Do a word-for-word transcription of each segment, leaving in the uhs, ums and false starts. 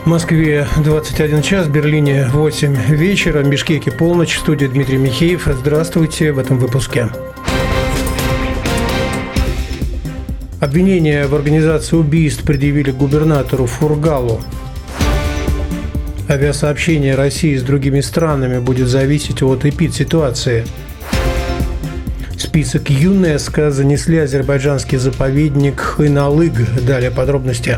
В Москве двадцать один час, в Берлине восемь вечера, в Бишкеке полночь. В студии Дмитрий Михеев. Здравствуйте в этом выпуске. Обвинение в организации убийств предъявили губернатору Фургалу. Авиасообщение России с другими странами будет зависеть от эпидситуации. В список ЮНЕСКО занесли азербайджанский заповедник Хыналык. Далее подробности.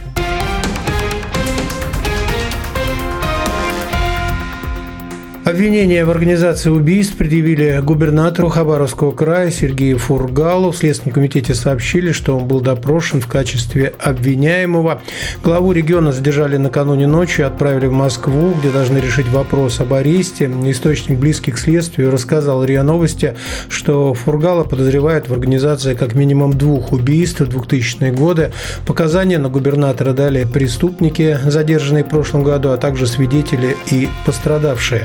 Обвинение в организации убийств предъявили губернатору Хабаровского края Сергею Фургалу. В Следственном комитете сообщили, что он был допрошен в качестве обвиняемого. Главу региона задержали накануне ночью и отправили в Москву, где должны решить вопрос об аресте. Источник, близкий к следствию, рассказал РИА Новости, что Фургала подозревают в организации как минимум двух убийств в двухтысячные годы. Показания на губернатора дали преступники, задержанные в прошлом году, а также свидетели и пострадавшие.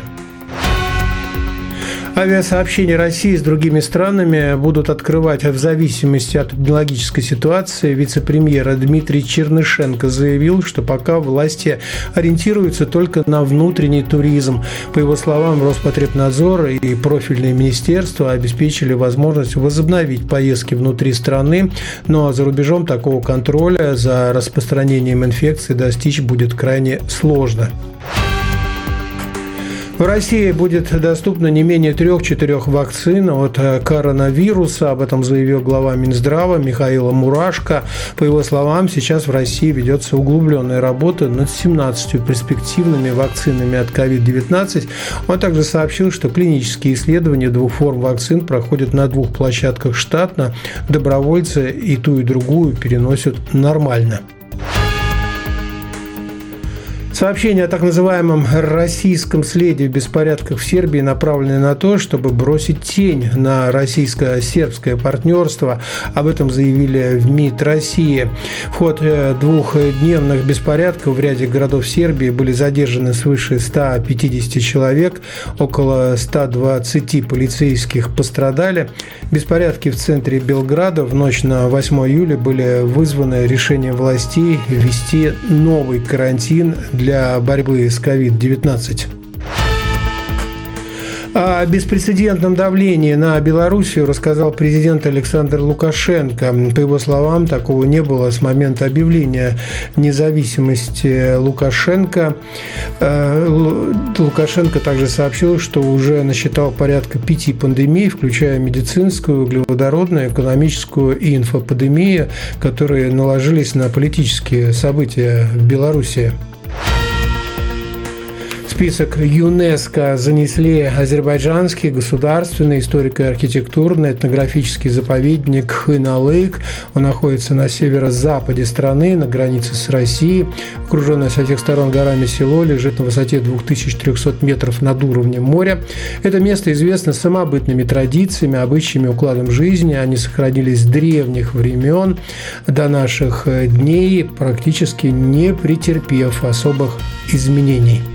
Авиасообщения России с другими странами будут открывать в зависимости от эпидемиологической ситуации. Вице-премьер Дмитрий Чернышенко заявил, что пока власти ориентируются только на внутренний туризм. По его словам, Роспотребнадзор и профильные министерства обеспечили возможность возобновить поездки внутри страны, но за рубежом такого контроля за распространением инфекции достичь будет крайне сложно. В России будет доступно не менее трех-четырех вакцин от коронавируса. Об этом заявил глава Минздрава Михаил Мурашко. По его словам, сейчас в России ведется углубленная работа над семнадцатью перспективными вакцинами от ковид девятнадцать. Он также сообщил, что клинические исследования двух форм вакцин проходят на двух площадках штатно. Добровольцы и ту, и другую переносят нормально. Сообщение о так называемом российском следе в беспорядках в Сербии направлено на то, чтобы бросить тень на российско-сербское партнерство. Об этом заявили в МИД России. В ходе двухдневных беспорядков в ряде городов Сербии были задержаны свыше ста пятидесяти человек, около ста двадцати полицейских пострадали. Беспорядки в центре Белграда в ночь на восьмое июля были вызваны решением властей ввести новый карантин для для борьбы с ковид девятнадцать. О беспрецедентном давлении на Белоруссию рассказал президент Александр Лукашенко. По его словам, такого не было с момента объявления независимости Лукашенко. Лукашенко также сообщил, что уже насчитал порядка пяти пандемий, включая медицинскую, углеводородную, экономическую и инфопандемию, которые наложились на политические события в Беларуси. В список ЮНЕСКО занесли азербайджанский государственный историко-архитектурный этнографический заповедник Хыналык. Он находится на северо-западе страны, на границе с Россией. Окруженное со всех сторон горами село лежит на высоте две тысячи триста метров над уровнем моря. Это место известно самобытными традициями, обычаями, укладом жизни. Они сохранились с древних времен до наших дней, практически не претерпев особых изменений.